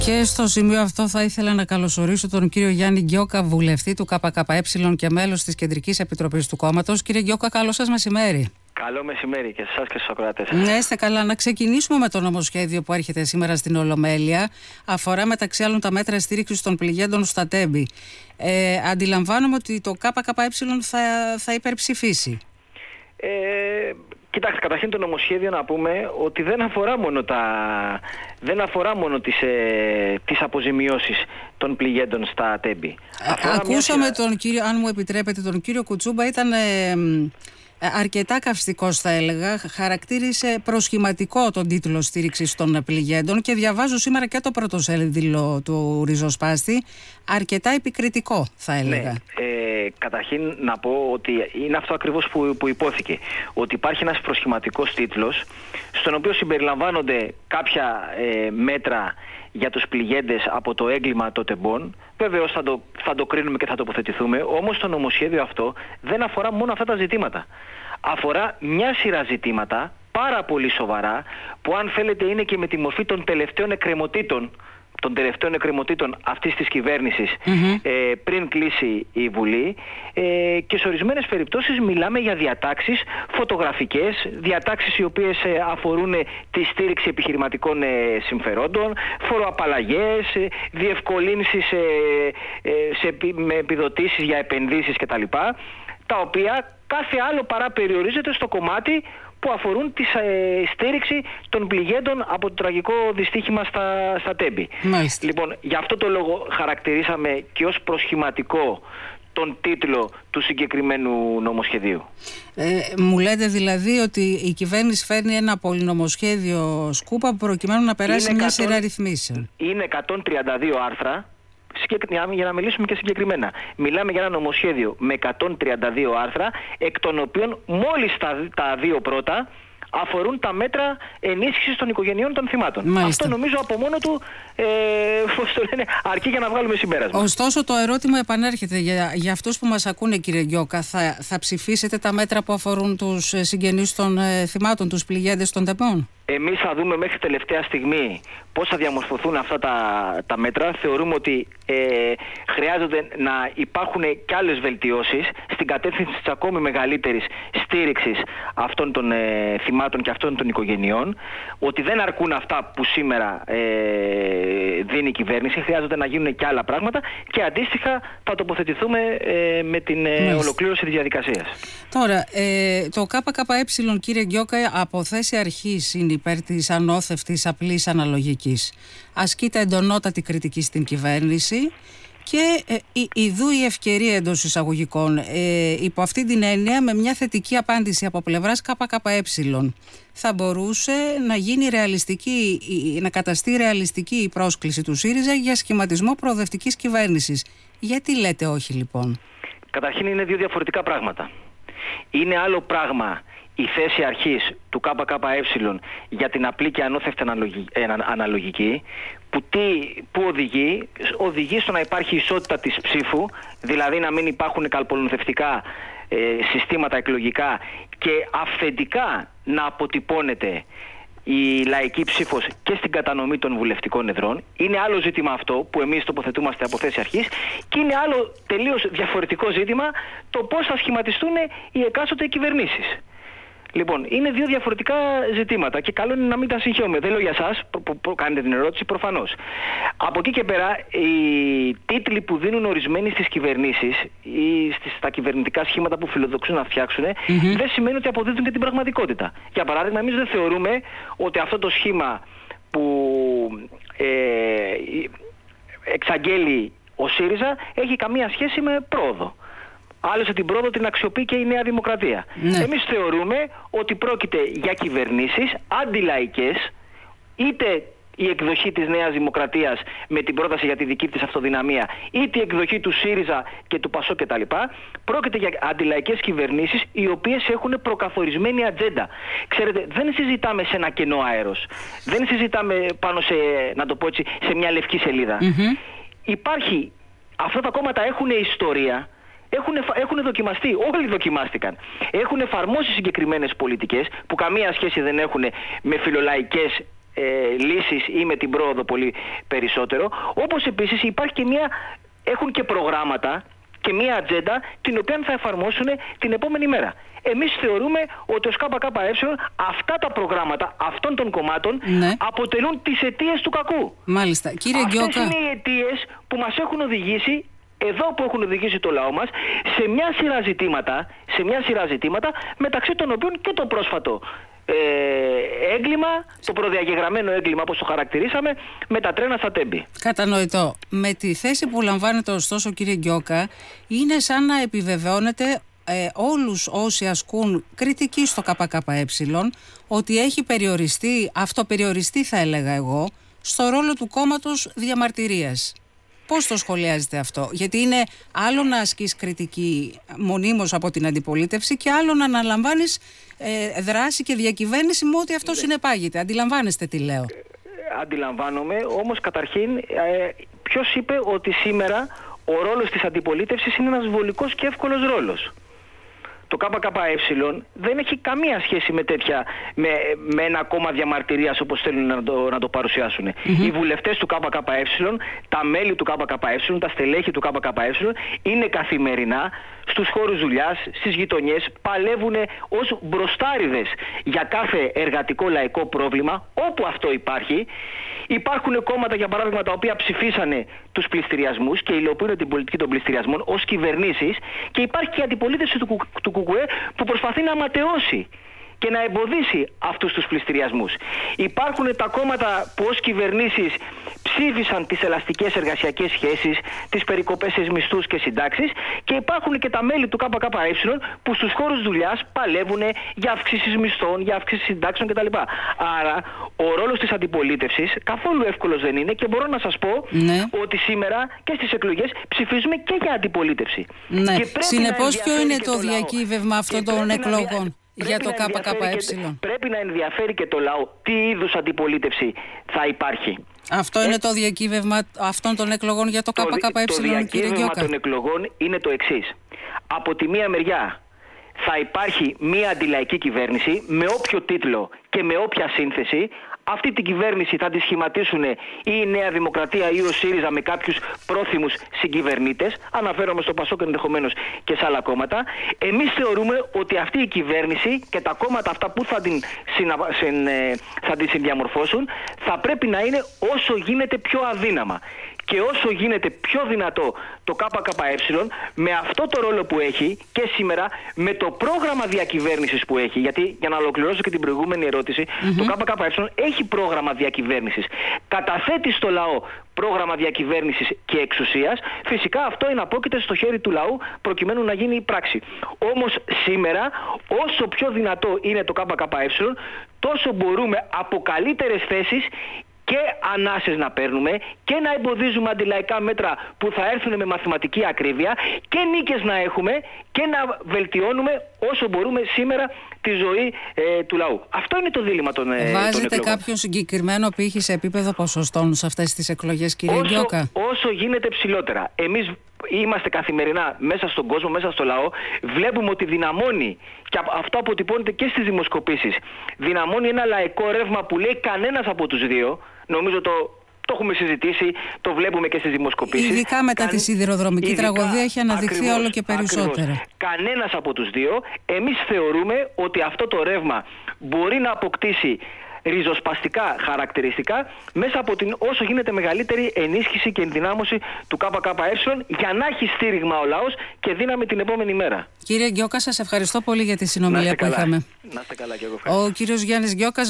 Και στο σημείο αυτό θα ήθελα να καλωσορίσω τον κύριο Γιάννη Γκιόκα, βουλευτή του ΚΚΕ και μέλος της Κεντρικής Επιτροπής του κόμματος. Κύριε Γκιόκα, καλό σας μεσημέρι. Καλό μεσημέρι και σε εσάς και στους ακροατές. Ναι, είστε καλά. Να ξεκινήσουμε με το νομοσχέδιο που έρχεται σήμερα στην Ολομέλεια. Αφορά μεταξύ άλλων τα μέτρα στήριξης των πληγέντων στα Τέμπη. Αντιλαμβάνομαι ότι το ΚΚΕ θα υπερψηφίσει. Κοιτάξτε, καταρχήν το νομοσχέδιο να πούμε ότι δεν αφορά μόνο τις αποζημιώσεις των πληγέντων στα Τέμπη. Ακούσαμε τον κύριο, αν μου επιτρέπετε, τον κύριο Κουτσούμπα, ήταν αρκετά καυστικός θα έλεγα, χαρακτήρισε προσχηματικό τον τίτλο στήριξης των πληγέντων και διαβάζω σήμερα και το πρωτοσέλιδο του ριζοσπάστη, αρκετά επικριτικό θα έλεγα. Ναι, καταρχήν να πω ότι είναι αυτό ακριβώς που υπόθηκε, ότι υπάρχει ένας προσχηματικός τίτλος στον οποίο συμπεριλαμβάνονται κάποια μέτρα για τους πληγέντες από το έγκλημα των τεμπών. Βεβαίως θα το κρίνουμε και θα τοποθετηθούμε, όμως το νομοσχέδιο αυτό δεν αφορά μόνο αυτά τα ζητήματα. Αφορά μια σειρά ζητήματα πάρα πολύ σοβαρά που, αν θέλετε, είναι και με τη μορφή των τελευταίων εκκρεμωτήτων αυτής της κυβέρνησης πριν κλείσει η Βουλή, και σε ορισμένες περιπτώσεις μιλάμε για διατάξεις φωτογραφικές, διατάξεις οι οποίες αφορούν τη στήριξη επιχειρηματικών συμφερόντων, φοροαπαλλαγές, διευκολύνσεις με επιδοτήσεις για επενδύσεις κτλ, τα οποία κάθε άλλο παρά περιορίζεται στο κομμάτι που αφορούν τη στήριξη των πληγέντων από το τραγικό δυστύχημα στα Τέμπη. Μάλιστα. Λοιπόν, γι' αυτό το λόγο χαρακτηρίσαμε και ως προσχηματικό τον τίτλο του συγκεκριμένου νομοσχεδίου. Μου λέτε δηλαδή ότι η κυβέρνηση φέρνει ένα πολυνομοσχέδιο σκούπα προκειμένου να περάσει μια σειρά ρυθμίσεων. Είναι 132 άρθρα. Για να μιλήσουμε και συγκεκριμένα, μιλάμε για ένα νομοσχέδιο με 132 άρθρα, εκ των οποίων μόλις τα δύο πρώτα αφορούν τα μέτρα ενίσχυσης των οικογενειών των θυμάτων. Μάλιστα. Αυτό νομίζω από μόνο του αρκεί για να βγάλουμε συμπέρασμα. Ωστόσο το ερώτημα επανέρχεται για αυτούς που μας ακούνε, κύριε Γκιόκα. Θα ψηφίσετε τα μέτρα που αφορούν τους συγγενείς των θυμάτων, τους πληγέντες των τεμπών? Εμείς θα δούμε μέχρι τελευταία στιγμή πώς θα διαμορφωθούν αυτά τα μέτρα. Θεωρούμε ότι χρειάζεται να υπάρχουν και άλλες βελτιώσεις στην κατεύθυνση της ακόμη μεγαλύτερης στήριξης αυτών των θυμάτων και αυτών των οικογενειών. Ότι δεν αρκούν αυτά που σήμερα δίνει η κυβέρνηση. Χρειάζεται να γίνουν και άλλα πράγματα και αντίστοιχα θα τοποθετηθούμε με την ολοκλήρωση της διαδικασίας. Τώρα, το ΚΚΕ, κύριε Γκιόκα, από θέση αρχής είναι υπέρ της ανώθευτης απλής αναλογικής. Ασκείται εντονότατη κριτική στην κυβέρνηση και ιδού η ευκαιρία εντός εισαγωγικών. Υπό αυτή την έννοια, με μια θετική απάντηση από πλευράς ΚΚΕ, θα μπορούσε να γίνει να καταστεί ρεαλιστική η πρόσκληση του ΣΥΡΙΖΑ για σχηματισμό προοδευτικής κυβέρνησης. Γιατί λέτε όχι, λοιπόν? Καταρχήν είναι δύο διαφορετικά πράγματα. Είναι άλλο πράγμα η θέση αρχής του ΚΚΕ για την απλή και ανώθευτη αναλογική, που οδηγεί στο να υπάρχει ισότητα της ψήφου, δηλαδή να μην υπάρχουν καλπολουθευτικά συστήματα εκλογικά και αυθεντικά να αποτυπώνεται η λαϊκή ψήφος και στην κατανομή των βουλευτικών εδρών. Είναι άλλο ζήτημα αυτό που εμείς τοποθετούμαστε από θέση αρχής, και είναι άλλο τελείως διαφορετικό ζήτημα το πώς θα σχηματιστούν οι εκάστοτε κυβερνήσεις. Λοιπόν, είναι δύο διαφορετικά ζητήματα και καλό είναι να μην τα συγχαίουμε. Δεν λέω για εσάς που κάνετε την ερώτηση, προφανώς. Από εκεί και πέρα, οι τίτλοι που δίνουν ορισμένοι στις κυβερνήσεις ή στα κυβερνητικά σχήματα που φιλοδοξούν να φτιάξουν, δεν σημαίνει ότι αποδίδουν και την πραγματικότητα. Για παράδειγμα, εμείς δεν θεωρούμε ότι αυτό το σχήμα που εξαγγέλει ο ΣΥΡΙΖΑ έχει καμία σχέση με πρόοδο. Άλλωστε την πρόοδο την αξιοποιεί και η Νέα Δημοκρατία. Ναι. Εμείς θεωρούμε ότι πρόκειται για κυβερνήσεις αντιλαϊκές, είτε η εκδοχή της Νέας Δημοκρατίας με την πρόταση για τη δική της αυτοδυναμία, είτε η εκδοχή του ΣΥΡΙΖΑ και του ΠΑΣΟΚ κτλ. Πρόκειται για αντιλαϊκές κυβερνήσεις οι οποίες έχουν προκαθορισμένη ατζέντα. Ξέρετε, δεν συζητάμε σε ένα κενό αέρος. Δεν συζητάμε πάνω σε, να το πω έτσι, σε μια λευκή σελίδα. Υπάρχει, αυτά τα κόμματα έχουν ιστορία. Έχουν δοκιμαστεί, όλοι δοκιμάστηκαν. Έχουν εφαρμόσει συγκεκριμένες πολιτικές που καμία σχέση δεν έχουν με φιλολαϊκές λύσεις ή με την πρόοδο πολύ περισσότερο. Όπως επίσης υπάρχει και έχουν και προγράμματα και μια ατζέντα την οποία θα εφαρμόσουν την επόμενη μέρα. Εμείς θεωρούμε ότι ως ΚΚΕ αυτά τα προγράμματα αυτών των κομμάτων αποτελούν τις αιτίες του κακού. Μάλιστα. Κύριε Γκιόκα, αυτές είναι οι αιτίες που μας έχουν οδηγήσει, εδώ που έχουν οδηγήσει το λαό μας, σε μια σειρά ζητήματα, μεταξύ των οποίων και το πρόσφατο έγκλημα, το προδιαγεγραμμένο έγκλημα όπως το χαρακτηρίσαμε, με τα τρένα στα Τέμπη. Κατανοητό. Με τη θέση που λαμβάνετε ωστόσο, κύριε Γκιόκα, είναι σαν να επιβεβαιώνετε όλους όσοι ασκούν κριτική στο ΚΚΕ ότι έχει αυτοπεριοριστεί θα έλεγα εγώ, στο ρόλο του κόμματος διαμαρτυρίας. Πώς το σχολιάζετε αυτό? Γιατί είναι άλλο να ασκείς κριτική μονίμως από την αντιπολίτευση και άλλο να αναλαμβάνεις δράση και διακυβέρνηση με ό,τι αυτό συνεπάγεται. Αντιλαμβάνεστε τι λέω? Αντιλαμβάνομαι, όμως καταρχήν ποιος είπε ότι σήμερα ο ρόλος της αντιπολίτευσης είναι ένας βολικός και εύκολος ρόλος? Το ΚΚΕ δεν έχει καμία σχέση με ένα κόμμα διαμαρτυρίας όπως θέλουν να το παρουσιάσουν. Οι βουλευτές του ΚΚΕ, τα μέλη του ΚΚΕ, τα στελέχη του ΚΚΕ είναι καθημερινά στους χώρους δουλειάς, στις γειτονιές, παλεύουν ως μπροστάριδες για κάθε εργατικό λαϊκό πρόβλημα όπου αυτό υπάρχει. Υπάρχουν κόμματα, για παράδειγμα, τα οποία ψηφίσανε τους πληστηριασμούς και υλοποιούν την πολιτική των πληστηριασμών ως κυβερνήσεις, και υπάρχει και η αντιπολίτευση του ΚΚΕ που προσπαθεί να ματαιώσει και να εμποδίσει αυτούς τους πληστηριασμούς. Υπάρχουν τα κόμματα που ως κυβερνήσεις ψήφισαν τις ελαστικές εργασιακές σχέσεις, τις περικοπές στις μισθούς και συντάξεις, και υπάρχουν και τα μέλη του ΚΚΕ που στους χώρους δουλειάς παλεύουν για αυξήσεις μισθών, για αυξήσεις συντάξεων κτλ. Άρα ο ρόλος της αντιπολίτευσης καθόλου εύκολος δεν είναι, και μπορώ να σας πω ότι σήμερα και στις εκλογές ψηφίζουμε και για αντιπολίτευση. Ναι. Συνεπώς, ποιο είναι το διακύβευμα αυτών των εκλογών για το ΚΚΕ? Πρέπει να ενδιαφέρει και το λαό τι είδους αντιπολίτευση θα υπάρχει. Αυτό είναι το διακύβευμα αυτών των εκλογών για το ΚΚΕ, κύριε Γκιόκα? Το διακύβευμα των εκλογών είναι το εξής. Από τη μία μεριά θα υπάρχει μία αντιλαϊκή κυβέρνηση με όποιο τίτλο και με όποια σύνθεση. Αυτή την κυβέρνηση θα τη σχηματίσουν ή η Νέα Δημοκρατία ή ο ΣΥΡΙΖΑ με κάποιους πρόθυμους συγκυβερνήτες. Αναφέρομαι στο ΠΑΣΟΚ ενδεχομένως και σε άλλα κόμματα. Εμείς θεωρούμε ότι αυτή η κυβέρνηση και τα κόμματα αυτά που θα την συνδιαμορφώσουν θα πρέπει να είναι όσο γίνεται πιο αδύναμα. Και όσο γίνεται πιο δυνατό το ΚΚΕ, με αυτό το ρόλο που έχει και σήμερα, με το πρόγραμμα διακυβέρνησης που έχει, γιατί για να ολοκληρώσω και την προηγούμενη ερώτηση, το ΚΚΕ έχει πρόγραμμα διακυβέρνησης, καταθέτει στο λαό πρόγραμμα διακυβέρνησης και εξουσίας. Φυσικά αυτό εναπόκειται στο χέρι του λαού προκειμένου να γίνει η πράξη. Όμως σήμερα, όσο πιο δυνατό είναι το ΚΚΕ, τόσο μπορούμε από καλύτερες θέσεις και ανάσες να παίρνουμε και να εμποδίζουμε αντιλαϊκά μέτρα που θα έρθουν με μαθηματική ακρίβεια και νίκες να έχουμε και να βελτιώνουμε όσο μπορούμε σήμερα τη ζωή του λαού. Αυτό είναι το δίλημμα των εκλογών. Βάζετε κάποιον συγκεκριμένο πύχη σε επίπεδο ποσοστών σε αυτές τις εκλογές, κύριε Γκιόκα? Όσο γίνεται ψηλότερα. Εμείς είμαστε καθημερινά μέσα στον κόσμο, μέσα στο λαό. Βλέπουμε ότι δυναμώνει, και αυτό αποτυπώνεται και στις δημοσκοπήσεις, δυναμώνει ένα λαϊκό ρεύμα που λέει κανένας από τους δύο. Νομίζω το έχουμε συζητήσει, το βλέπουμε και στις δημοσκοπήσεις. Ειδικά μετά τη σιδηροδρομική τραγωδία έχει αναδειχθεί όλο και περισσότερο. Κανένας από τους δύο. Εμείς θεωρούμε ότι αυτό το ρεύμα μπορεί να αποκτήσει ριζοσπαστικά χαρακτηριστικά μέσα από την όσο γίνεται μεγαλύτερη ενίσχυση και ενδυνάμωση του ΚΚΕ, για να έχει στήριγμα ο λαός και δύναμη την επόμενη μέρα. Κύριε Γκιόκα, σας ευχαριστώ πολύ για τη συνομιλία που είχαμε. Να είστε καλά, και εγώ ευχαριστώ. Ο κύριος Γιάννης Γκιόκας